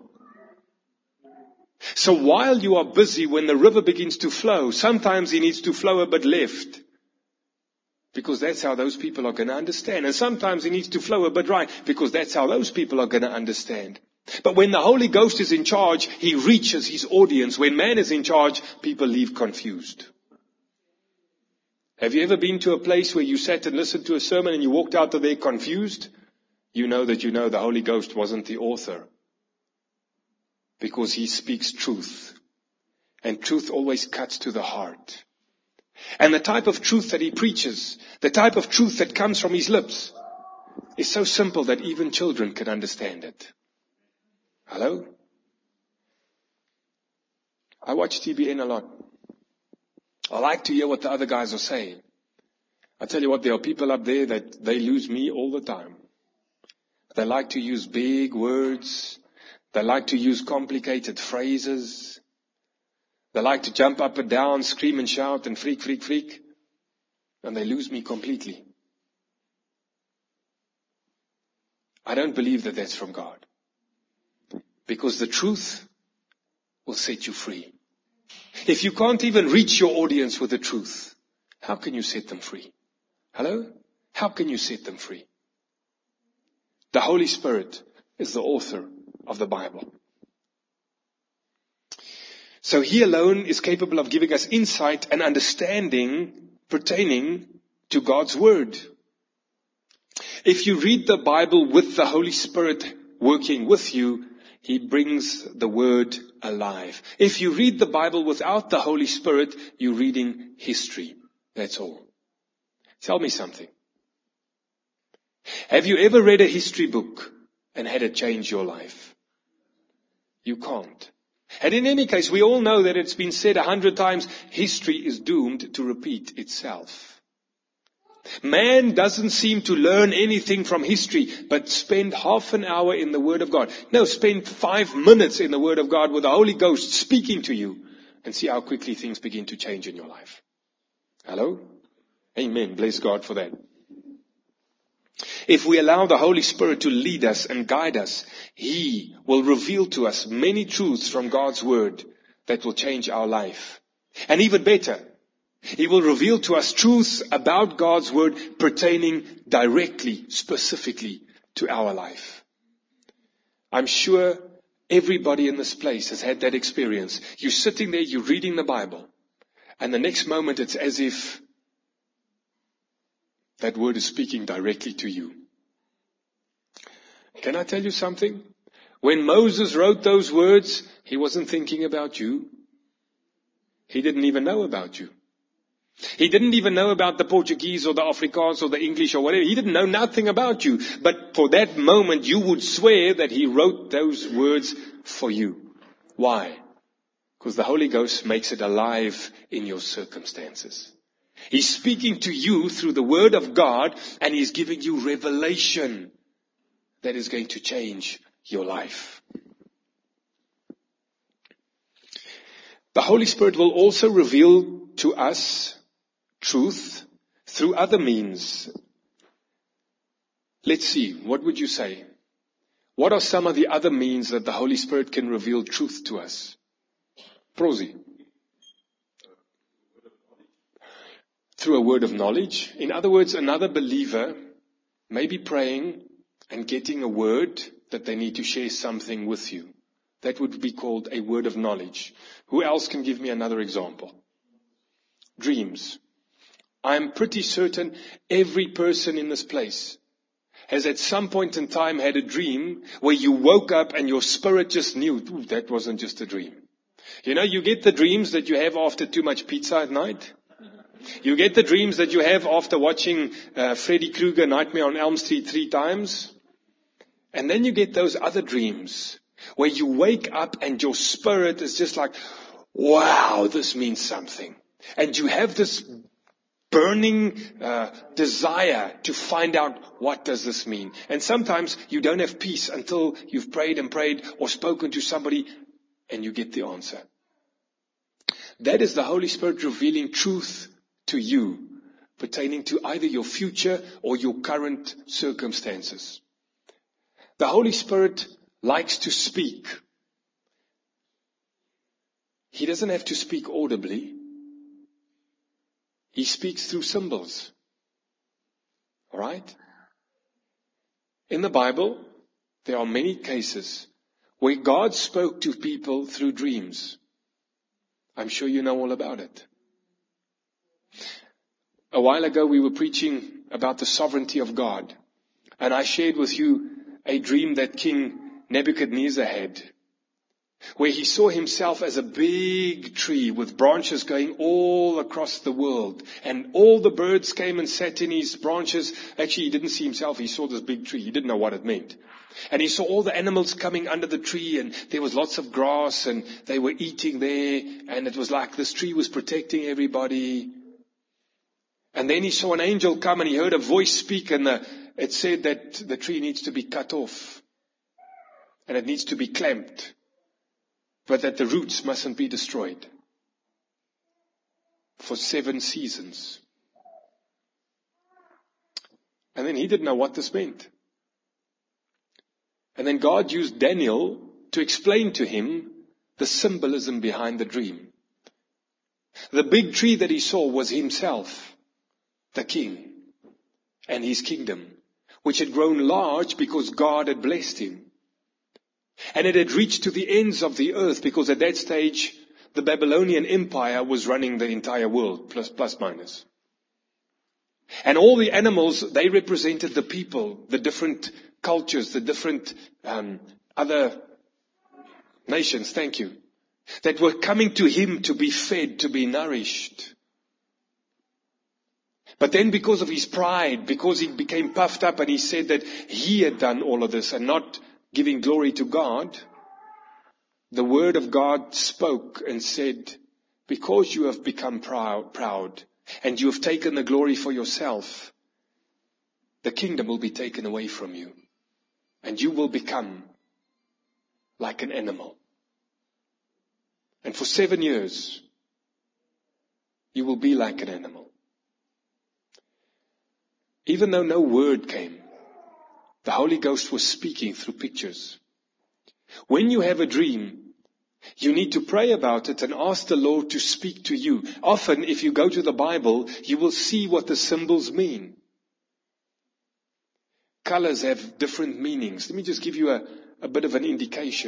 So while you are busy, when the river begins to flow, sometimes He needs to flow a bit left. Because that's how those people are going to understand. And sometimes He needs to flow a bit right. Because that's how those people are going to understand. But when the Holy Ghost is in charge, He reaches His audience. When man is in charge, people leave confused. Have you ever been to a place where you sat and listened to a sermon and you walked out of there confused? You know that you know the Holy Ghost wasn't the author. Because He speaks truth. And truth always cuts to the heart. And the type of truth that He preaches, the type of truth that comes from His lips, is so simple that even children can understand it. Hello? I watch T B N a lot. I like to hear what the other guys are saying. I tell you what, there are people up there that they lose me all the time. They like to use big words. They like to use complicated phrases. They like to jump up and down, scream and shout and freak, freak, freak. And they lose me completely. I don't believe that that's from God. Because the truth will set you free. If you can't even reach your audience with the truth, how can you set them free? Hello? How can you set them free? The Holy Spirit is the author of the Bible. So He alone is capable of giving us insight and understanding pertaining to God's Word. If you read the Bible with the Holy Spirit working with you, He brings the Word alive. If you read the Bible without the Holy Spirit, you're reading history. That's all. Tell me something. Have you ever read a history book and had it change your life? You can't. And in any case, we all know that it's been said a hundred times, history is doomed to repeat itself. Man doesn't seem to learn anything from history, but spend half an hour in the Word of God. No, spend five minutes in the Word of God with the Holy Ghost speaking to you. and see how quickly things begin to change in your life. Hello? Amen. Bless God for that. If we allow the Holy Spirit to lead us and guide us, He will reveal to us many truths from God's Word that will change our life. And even better, He will reveal to us truths about God's Word pertaining directly, specifically to our life. I'm sure everybody in this place has had that experience. You're sitting there, you're reading the Bible, and the next moment it's as if that word is speaking directly to you. Can I tell you something? When Moses wrote those words, he wasn't thinking about you. He didn't even know about you. He didn't even know about the Portuguese or the Afrikaans or the English or whatever. He didn't know nothing about you. But for that moment, you would swear that he wrote those words for you. Why? Because the Holy Ghost makes it alive in your circumstances. He's speaking to you through the Word of God, and He's giving you revelation that is going to change your life. The Holy Spirit will also reveal to us truth through other means. Let's see, what would you say? What are some of the other means that the Holy Spirit can reveal truth to us? Prosi. Through a word of knowledge. In other words, another believer may be praying and getting a word that they need to share something with you. That would be called a word of knowledge. Who else can give me another example? Dreams. I'm pretty certain every person in this place has at some point in time had a dream where you woke up and your spirit just knew, ooh, that wasn't just a dream. You know, you get the dreams that you have after too much pizza at night. You get the dreams that you have after watching uh, Freddy Krueger Nightmare on Elm Street three times. And then you get those other dreams where you wake up and your spirit is just like, wow, this means something. And you have this burning uh, desire to find out, what does this mean? And sometimes you don't have peace until you've prayed and prayed or spoken to somebody and you get the answer. That is the Holy Spirit revealing truth to you pertaining to either your future or your current circumstances. The Holy Spirit likes to speak. He doesn't have to speak audibly. He speaks through symbols. All right? In the Bible, there are many cases where God spoke to people through dreams. I'm sure you know all about it. A while ago, we were preaching about the sovereignty of God. And I shared with you a dream that King Nebuchadnezzar had, where he saw himself as a big tree with branches going all across the world. And all the birds came and sat in his branches. Actually, he didn't see himself. He saw this big tree. He didn't know what it meant. And he saw all the animals coming under the tree, and there was lots of grass, and they were eating there. And it was like this tree was protecting everybody. And then he saw an angel come, and he heard a voice speak, and the, it said that the tree needs to be cut off. And it needs to be clamped. But that the roots mustn't be destroyed. For seven seasons. And then he didn't know what this meant. And then God used Daniel to explain to him the symbolism behind the dream. The big tree that he saw was himself, the king, and his kingdom, which had grown large because God had blessed him. And it had reached to the ends of the earth, because at that stage, the Babylonian Empire was running the entire world, plus, plus minus. And all the animals, they represented the people, the different cultures, the different um, other nations, thank you, that were coming to him to be fed, to be nourished. But then because of his pride, because he became puffed up and he said that he had done all of this and not giving glory to God, the word of God spoke and said, because you have become proud, proud and you have taken the glory for yourself, the kingdom will be taken away from you and you will become like an animal. And for seven years, you will be like an animal. Even though no word came, the Holy Ghost was speaking through pictures. When you have a dream, you need to pray about it and ask the Lord to speak to you. Often, if you go to the Bible, you will see what the symbols mean. Colors have different meanings. Let me just give you a, a bit of an indication.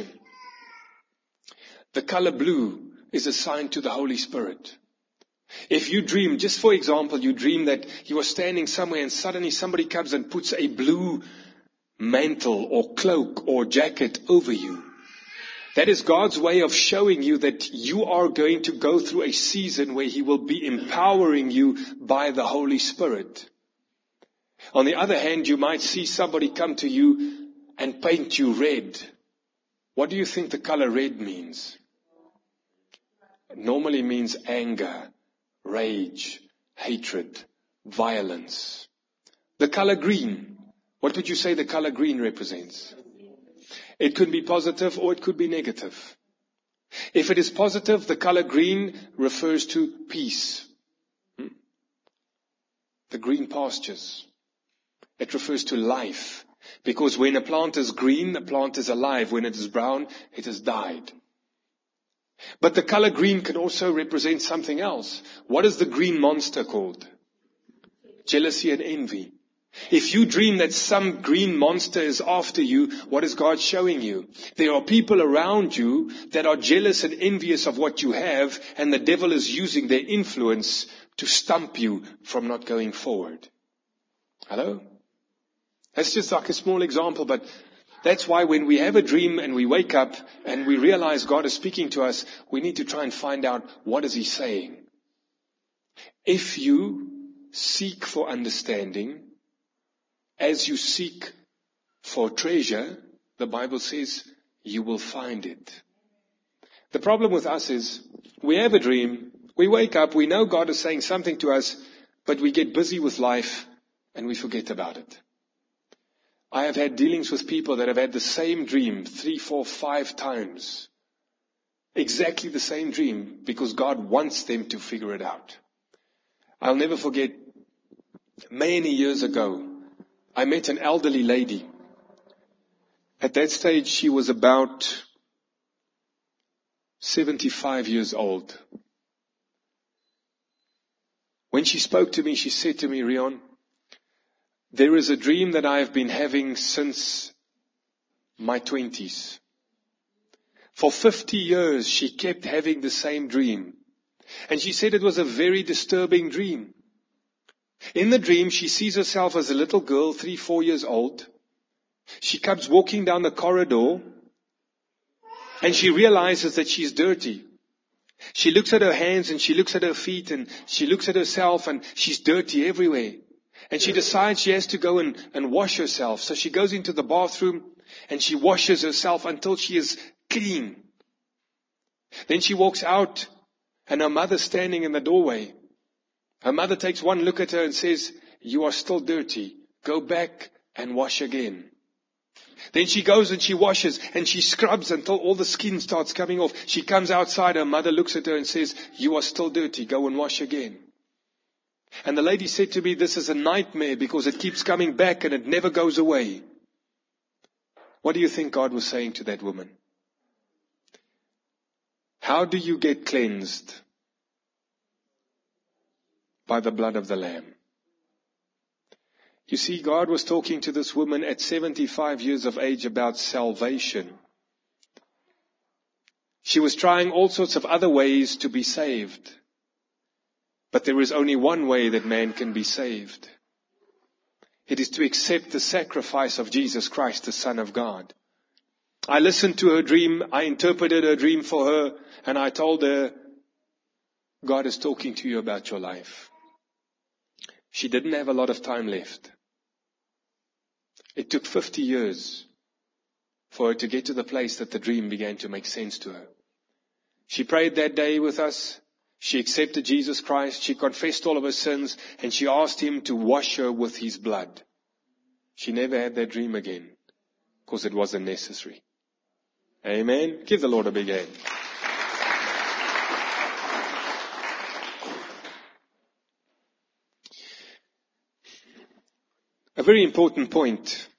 The color blue is a sign to the Holy Spirit. If you dream, just for example, you dream that you are standing somewhere and suddenly somebody comes and puts a blue mantle or cloak or jacket over you. That is God's way of showing you that you are going to go through a season where He will be empowering you by the Holy Spirit. On the other hand, you might see somebody come to you and paint you red. What do you think the color red means? It normally means anger, rage, hatred, violence. The color green. What would you say the color green represents? It could be positive or it could be negative. If it is positive, the color green refers to peace. Hmm? The green pastures. It refers to life. Because when a plant is green, the plant is alive. When it is brown, it has died. But the color green can also represent something else. What is the green monster called? Jealousy and envy. If you dream that some green monster is after you, what is God showing you? There are people around you that are jealous and envious of what you have, and the devil is using their influence to stump you from not going forward. Hello? That's just like a small example, but that's why when we have a dream and we wake up and we realize God is speaking to us, we need to try and find out what is He saying. If you seek for understanding, as you seek for treasure, the Bible says, you will find it. The problem with us is, we have a dream, we wake up, we know God is saying something to us, but we get busy with life and we forget about it. I have had dealings with people that have had the same dream three, four, five times. Exactly the same dream, because God wants them to figure it out. I'll never forget, many years ago, I met an elderly lady. At that stage, she was about seventy-five years old. When she spoke to me, she said to me, Rion, there is a dream that I have been having since my twenties. For fifty years, she kept having the same dream. And she said it was a very disturbing dream. In the dream, she sees herself as a little girl, three, four years old. She comes walking down the corridor and she realizes that she's dirty. She looks at her hands and she looks at her feet and she looks at herself and she's dirty everywhere. And she decides she has to go and, and wash herself. So she goes into the bathroom and she washes herself until she is clean. Then she walks out and her mother's standing in the doorway. Her mother takes one look at her and says, you are still dirty. Go back and wash again. Then she goes and she washes and she scrubs until all the skin starts coming off. She comes outside. Her mother looks at her and says, you are still dirty. Go and wash again. And the lady said to me, this is a nightmare because it keeps coming back and it never goes away. What do you think God was saying to that woman? How do you get cleansed? By the blood of the Lamb. You see, God was talking to this woman at seventy-five years of age about salvation. She was trying all sorts of other ways to be saved. But there is only one way that man can be saved. It is to accept the sacrifice of Jesus Christ, the Son of God. I listened to her dream, I interpreted her dream for her, and I told her, God is talking to you about your life. She didn't have a lot of time left. It took fifty years for her to get to the place that the dream began to make sense to her. She prayed that day with us. She accepted Jesus Christ. She confessed all of her sins and she asked Him to wash her with His blood. She never had that dream again because it wasn't necessary. Amen. Give the Lord a big hand. A very important point.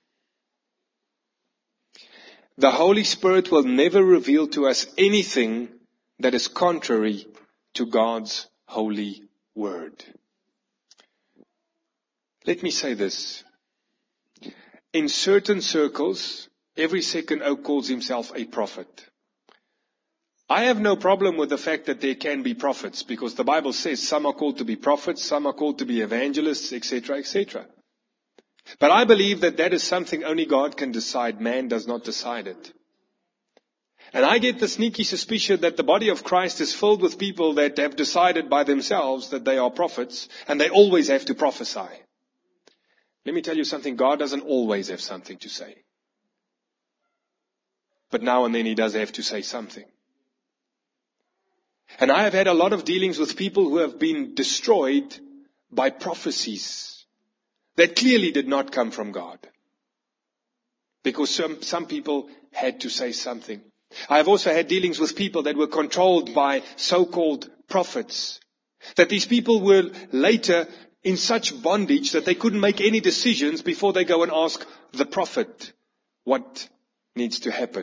The Holy Spirit will never reveal to us anything that is contrary to God's holy word. Let me say this. In certain circles, every second oak calls himself a prophet. I have no problem with the fact that there can be prophets, because the Bible says some are called to be prophets, some are called to be evangelists, et cetera, et cetera. But I believe that that is something only God can decide. Man does not decide it. And I get the sneaky suspicion that the body of Christ is filled with people that have decided by themselves that they are prophets, and they always have to prophesy. Let me tell you something. God doesn't always have something to say. But now and then he does have to say something. And I have had a lot of dealings with people who have been destroyed by prophecies that clearly did not come from God. Because some, some people had to say something. I have also had dealings with people that were controlled by so-called prophets. That these people were later in such bondage that they couldn't make any decisions before they go and ask the prophet what needs to happen.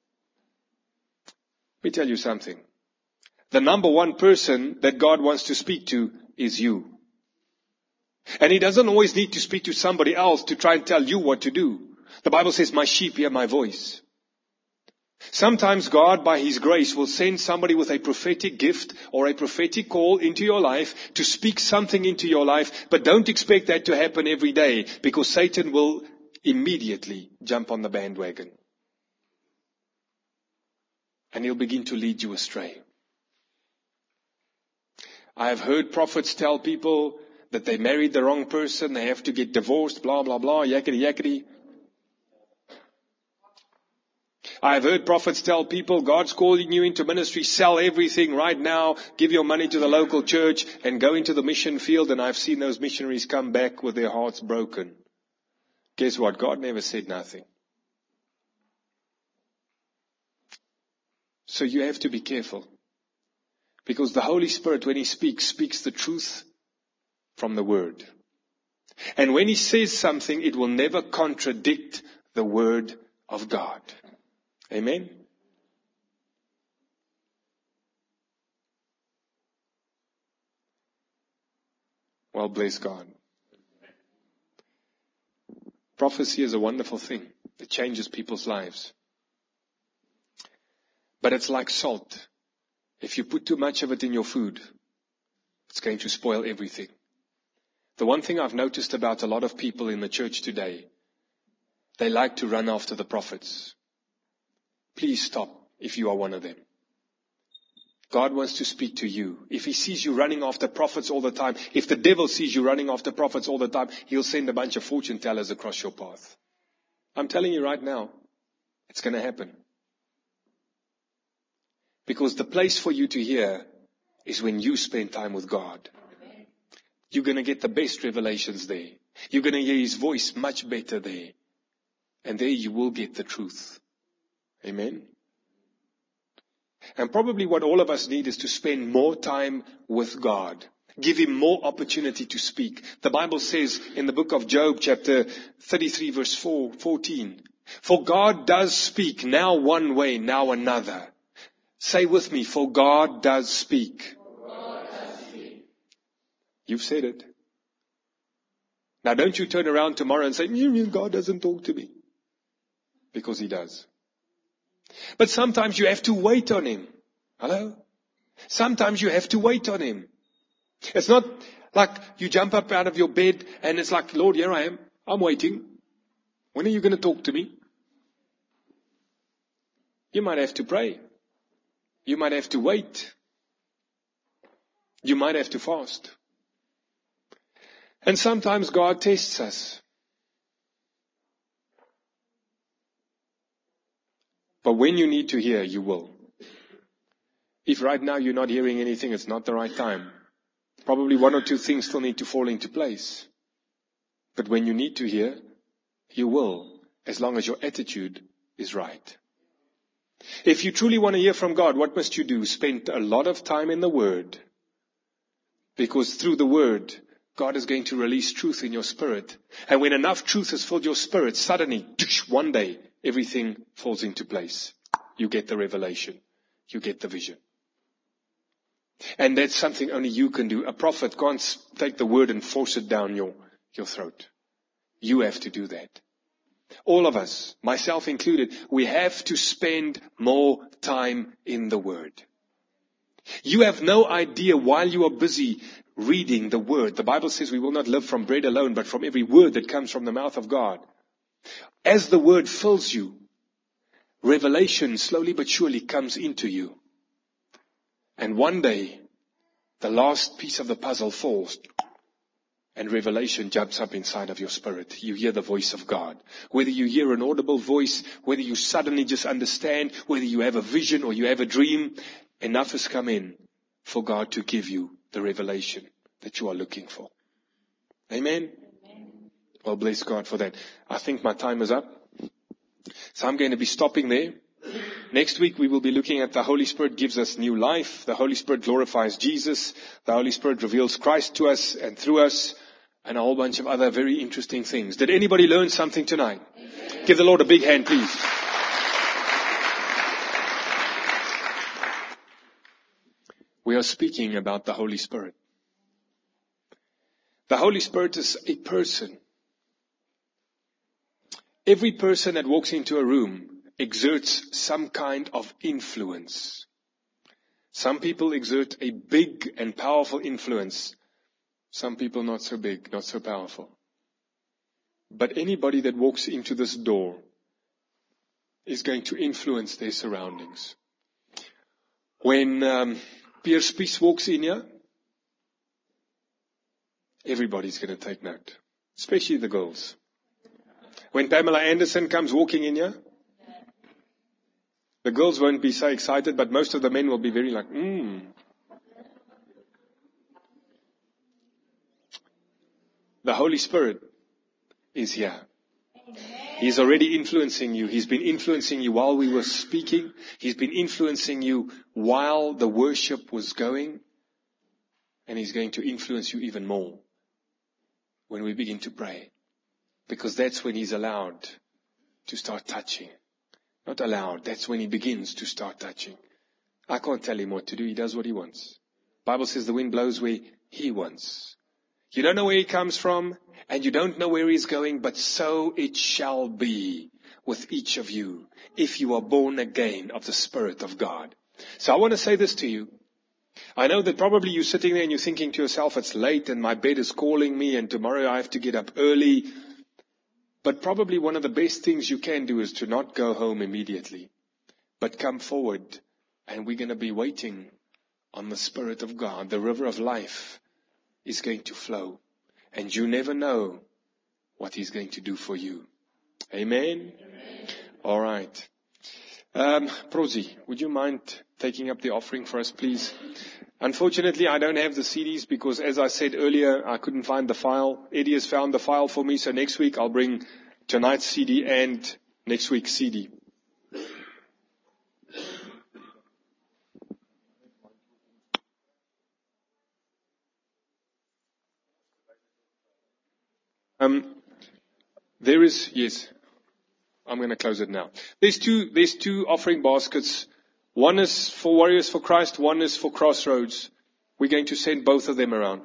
Let me tell you something. The number one person that God wants to speak to is you. And he doesn't always need to speak to somebody else to try and tell you what to do. The Bible says, my sheep hear my voice. Sometimes God, by his grace, will send somebody with a prophetic gift or a prophetic call into your life to speak something into your life. But don't expect that to happen every day, because Satan will immediately jump on the bandwagon. And he'll begin to lead you astray. I have heard prophets tell people that they married the wrong person, they have to get divorced, blah, blah, blah, yakety, yakety. I've heard prophets tell people, God's calling you into ministry, sell everything right now, give your money to the local church and go into the mission field. And I've seen those missionaries come back with their hearts broken. Guess what? God never said nothing. So you have to be careful. Because the Holy Spirit, when he speaks, speaks the truth from the Word. And when he says something, it will never contradict the Word of God. Amen? Well, bless God. Prophecy is a wonderful thing. It changes people's lives. But it's like salt. If you put too much of it in your food, it's going to spoil everything. The one thing I've noticed about a lot of people in the church today, they like to run after the prophets. Please stop if you are one of them. God wants to speak to you. If he sees you running after prophets all the time, if the devil sees you running after prophets all the time, he'll send a bunch of fortune tellers across your path. I'm telling you right now, it's going to happen. Because the place for you to hear is when you spend time with God. You're going to get the best revelations there. You're going to hear his voice much better there. And there you will get the truth. Amen. And probably what all of us need is to spend more time with God. Give him more opportunity to speak. The Bible says in the book of Job, chapter thirty-three, verse four, fourteen, for God does speak, now one way, now another. Say with me, for God does speak. God does speak. You've said it. Now don't you turn around tomorrow and say, God doesn't talk to me. Because he does. But sometimes you have to wait on him. Hello? Sometimes you have to wait on him. It's not like you jump up out of your bed and it's like, Lord, here I am. I'm waiting. When are you going to talk to me? You might have to pray. You might have to wait. You might have to fast. And sometimes God tests us. But when you need to hear, you will. If right now you're not hearing anything, it's not the right time. Probably one or two things still need to fall into place. But when you need to hear, you will, as long as your attitude is right. If you truly want to hear from God, what must you do? Spend a lot of time in the Word. Because through the Word, God is going to release truth in your spirit. And when enough truth has filled your spirit, suddenly, one day, everything falls into place. You get the revelation. You get the vision. And that's something only you can do. A prophet can't take the word and force it down your, your throat. You have to do that. All of us, myself included, we have to spend more time in the Word. You have no idea while you are busy reading the Word. The Bible says we will not live from bread alone, but from every word that comes from the mouth of God. As the Word fills you, revelation slowly but surely comes into you. And one day, the last piece of the puzzle falls. And revelation jumps up inside of your spirit. You hear the voice of God. Whether you hear an audible voice, whether you suddenly just understand, whether you have a vision or you have a dream, enough has come in for God to give you the revelation that you are looking for. Amen? Amen. Well, bless God for that. I think my time is up. So I'm going to be stopping there. Next week we will be looking at the Holy Spirit gives us new life. The Holy Spirit glorifies Jesus. The Holy Spirit reveals Christ to us and through us. And a whole bunch of other very interesting things. Did anybody learn something tonight? Amen. Give the Lord a big hand, please. We are speaking about the Holy Spirit. The Holy Spirit is a person. Every person that walks into a room exerts some kind of influence. Some people exert a big and powerful influence. Some people not so big, not so powerful. But anybody that walks into this door is going to influence their surroundings. When um, Pierre Spies walks in here, everybody's going to take note, especially the girls. When Pamela Anderson comes walking in here, the girls won't be so excited, but most of the men will be very like, hmm. The Holy Spirit is here. He's already influencing you. He's been influencing you while we were speaking. He's been influencing you while the worship was going. And He's going to influence you even more when we begin to pray. Because that's when He's allowed to start touching. Not allowed. That's when He begins to start touching. I can't tell Him what to do. He does what He wants. The Bible says the wind blows where He wants. You don't know where He comes from, and you don't know where He's going, but so it shall be with each of you if you are born again of the Spirit of God. So I want to say this to you. I know that probably you're sitting there and you're thinking to yourself, it's late and my bed is calling me and tomorrow I have to get up early. But probably one of the best things you can do is to not go home immediately, but come forward, and we're going to be waiting on the Spirit of God. The river of life is going to flow, and you never know what He's going to do for you. Amen? Amen. All right. Um, Prozi, would you mind taking up the offering for us, please? Unfortunately, I don't have the C Ds because, as I said earlier, I couldn't find the file. Eddie has found the file for me, so next week I'll bring tonight's C D and next week's C D. Um, there is, yes, I'm going to close it now. There's two, there's two offering baskets. One is for Warriors for Christ, one is for Crossroads. We're going to send both of them around.